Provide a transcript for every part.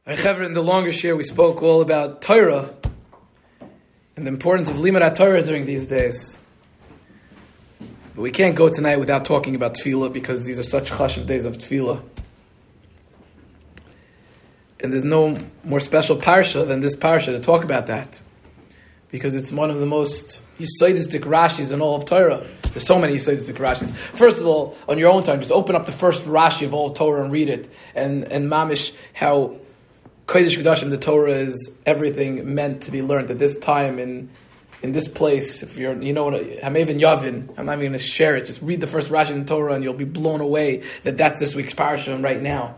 In the longer share, we spoke all about Torah and the importance of Limud HaTorah during these days. But we can't go tonight without talking about Tefillah because these are such chashuv days of Tefillah. And there's no more special parsha than this parsha to talk about that. Because it's one of the most Yisodistic Rashis in all of Torah. There's so many Yisodistic Rashis. First of all, on your own time, just open up the first Rashi of all of Torah and read it. And mamish how Kodesh Kodashim, the Torah is everything meant to be learned at this time in this place. If you're, you know what, I'm even Yavin. I'm not even going to share it. Just read the first Rashi in the Torah and you'll be blown away that that's this week's parsha right now.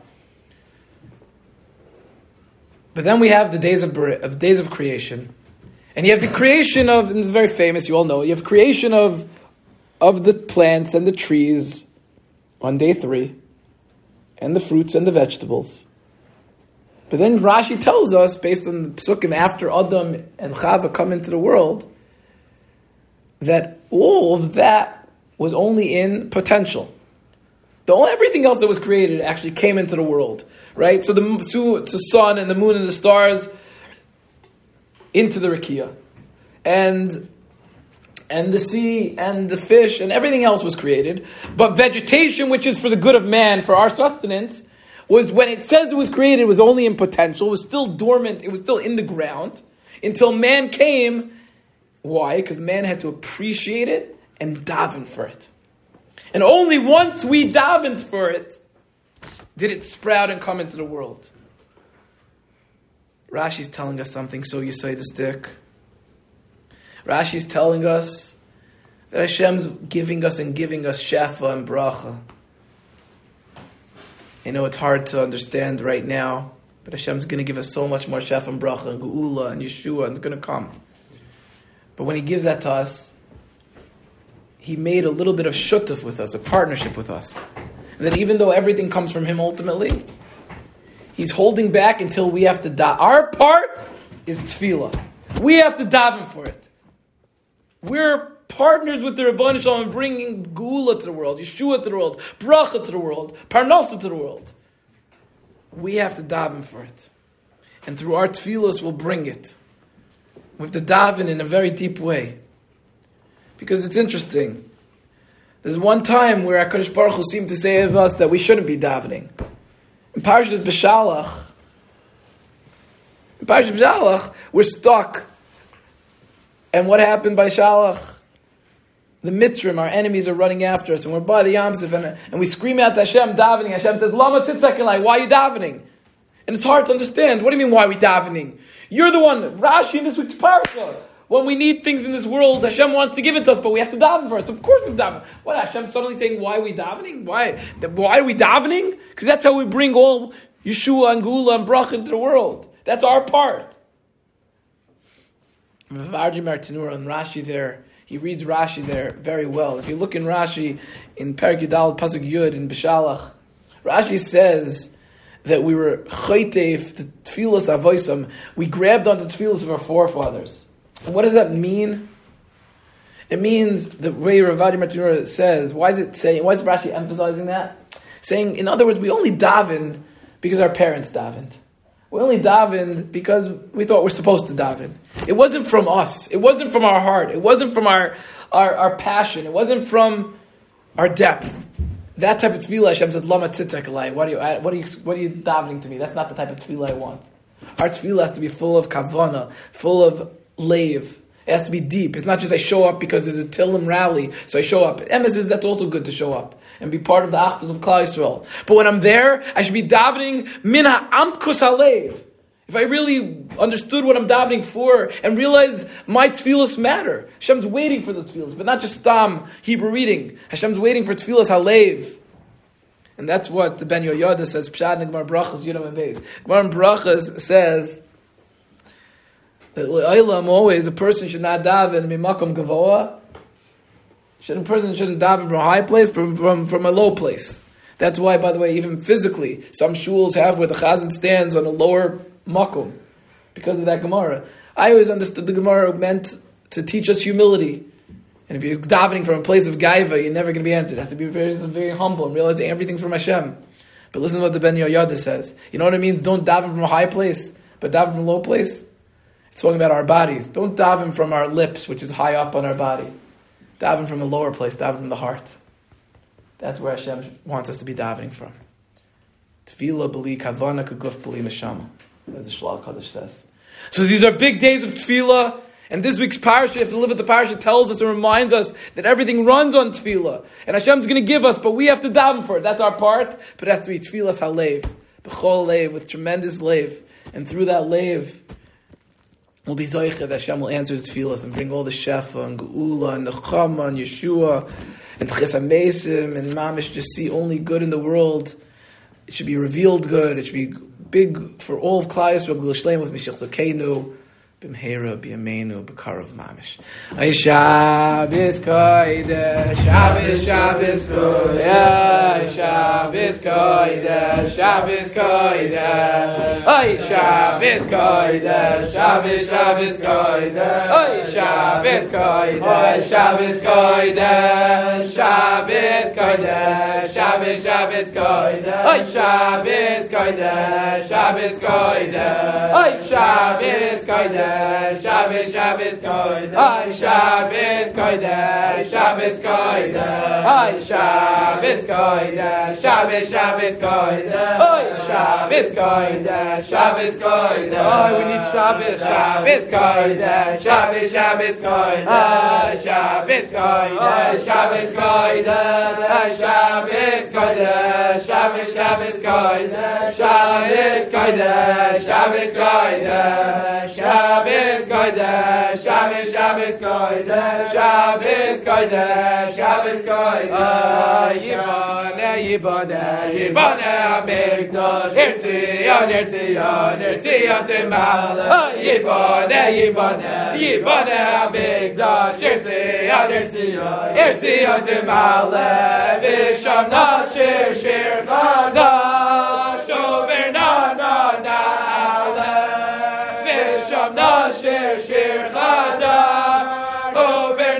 But then we have the days of creation. And you have the creation of, and it's very famous, you all know, you have creation of the plants and the trees on day 3, and the fruits and the vegetables. But then Rashi tells us, based on the psukim after Adam and Chava come into the world, that all of that was only in potential. Everything else that was created actually came into the world, right? So the sun and the moon and the stars into the Rakia. And the sea and the fish and everything else was created. But vegetation, which is for the good of man, for our sustenance, was when it says it was created, it was only in potential, it was still dormant, it was still in the ground, until man came. Why? Because man had to appreciate it and daven for it. And only once we davened for it, did it sprout and come into the world. Rashi's telling us something so Yisodistic. Rashi's telling us that Hashem's giving us shefa and bracha. I know it's hard to understand right now, but Hashem's going to give us so much more shefa and bracha and geula and Yeshua, and it's going to come. But when He gives that to us, He made a little bit of shutuf with us, a partnership with us. And that even though everything comes from Him ultimately, He's holding back until we have to die. Our part is tefillah. We have to daven for it. We're partners with the Rebbeinu Shalom in bringing geula to the world, Yeshua to the world, bracha to the world, parnasa to the world. We have to daven for it. And through our tefillos, we'll bring it. We have to daven in a very deep way. Because it's interesting. There's one time where HaKadosh Baruch Hu seemed to say of us that we shouldn't be davening. In Parashat Beshalach, we're stuck. And what happened by Shalach? The Mitzrim, our enemies, are running after us, and we're by the Yamsuf, and we scream out to Hashem, davening. Hashem says, Lama titzak elai, why are you davening? And it's hard to understand. What do you mean, why are we davening? You're the one, Rashi in this week's parasha. When we need things in this world, Hashem wants to give it to us, but we have to daven for it. So of course we daven. What, Hashem suddenly saying, why are we davening? Why are we davening? Because that's how we bring all Yeshua and Geula and Bracha into the world. That's our part. Vardi Martinura and Rashi there, he reads Rashi there very well. If you look in Rashi, in Perek Yudal, Pasuk Yud, in Beshalach, Rashi says that we were chayteif, the tefillas avoisam, we grabbed onto the tefillas of our forefathers. And what does that mean? It means the way Ravadi Martinura says, why is Rashi emphasizing that? Saying, in other words, we only davened because our parents davened. We only davened because we thought we're supposed to daven. It wasn't from us. It wasn't from our heart. It wasn't from our passion. It wasn't from our depth. That type of tefillah, Hashem said, Lama tzitzak alai. What are you davening to me? That's not the type of tefillah I want. Our tefillah has to be full of kavana, full of leiv. It has to be deep. It's not just I show up because there's a Tillim rally, so I show up. Emes that's also good to show up and be part of the Achdus of Klal Yisrael. But when I'm there, I should be davening min ha'amkus halev. If I really understood what I'm davening for and realize my tefillos matter. Hashem's waiting for those tefillos, but not just Hebrew reading. Hashem's waiting for tefillos halev. And that's what the Ben Yoyada says, Pshad and Gemara Brachas, Yudam and Beis. Gemara Brachas says that always a person should not daven mimakom gavoa. A person shouldn't daven from a high place, from a low place. That's why, by the way, even physically, some shuls have where the chazan stands on a lower makom because of that Gemara. I always understood the Gemara meant to teach us humility. And if you're davening from a place of gaiva, you're never going to be answered. You have to be very, very humble and realize that everything's from Hashem. But listen to what the Ben Yoyada says. You know what it means? Don't daven from a high place, but daven from a low place. It's talking about our bodies. Don't daven from our lips, which is high up on our body. Daven from a lower place, daven from the heart. That's where Hashem wants us to be davening from. Tefillah b'li kavana kaguf b'li neshama, as the Shlach Kodesh says. So these are big days of tefillah, and this week's parasha, if you live at the parasha, tells us and reminds us that everything runs on tefillah, and Hashem's going to give us, but we have to daven for it. That's our part, but it has to be tefillas halev, b'chol leiv, with tremendous leiv, and through that leiv, we'll be zoicha that Hashem will answer the tefillas and bring all the shefa and geula and nechama and Yeshua and tches hamesim and mamish, just see only good in the world. It should be revealed good. It should be big for all of Klal Yisrael. Gvul Shleim with Mashiach Zakeinu, B'mheira, B'yameinu, B'karav Mamish. Ay Shabbos Kodesh, Shabbos, Shabbos Kodesh, Ay Shabbos Kodesh, Shabbos Kodesh, Ay Shabbos Kodesh, Shabbos, Shabbos Kodesh, Ay Shabbos Kodesh, Shabbos Kodesh, Shabbos Kodesh, Shabbos, Shabbos Kodesh, Ay Shabbos Kodesh, Shabbos Kodesh, Ay Shabbos Kodesh, Shabbos, Shabbos Kodesh, Ay Shabbos Kodesh, Shabbos Kodesh, Ay Shabbos Kodesh, Shabbos, Shabbos Kodesh, Ay Shabbos Kodesh, Shabbos Kodesh, oh, we need Shabbos, Shabbos Kodesh, Shabbos, Shabbos Kodesh, Ay Shabbos Kodesh, Shabbos Kodesh, Ay Shabbos Kodesh, Shabbos, Shabbos Kodesh, Shabbos Kodesh, Shabbos Kodesh, Shabbos Kodesh, Shabbos, Shabbos Kodesh, Shabbos Kodesh, Shabbos Kodesh, Yiboneh, Yiboneh HaMikdash, Yirtzion, Yirtzion, Yirtzion Timaleh, Yiboneh, Yiboneh, Yiboneh HaMikdash, Yirtzion, Yirtzion, Yirtzion Timaleh, Visham Nashir, Shir Chadash, Over Nashir, Shir Chadash, Over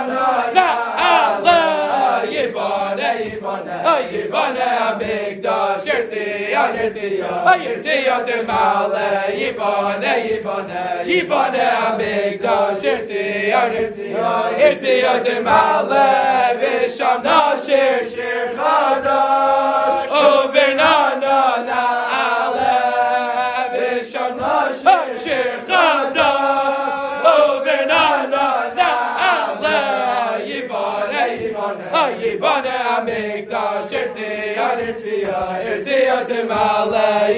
Na'ala, Yiboneh, Yiboneh, Yiboneh HaMikdash, Yirtzion, Yirtzion, Yirtzion Timaleh, Yiboneh, Yiboneh, Yiboneh HaMikdash, Yirtzion, Yirtzion, Yirtzion Timaleh, Visham Nashir, Shir Chadash, Over Na'ala, Visham Nashir, Shir Chadash, Over Na'ala, Yiboneh, Yiboneh, Yiboneh HaMikdash, Yirtzion, Yirtzion, Yirtzion Timaleh.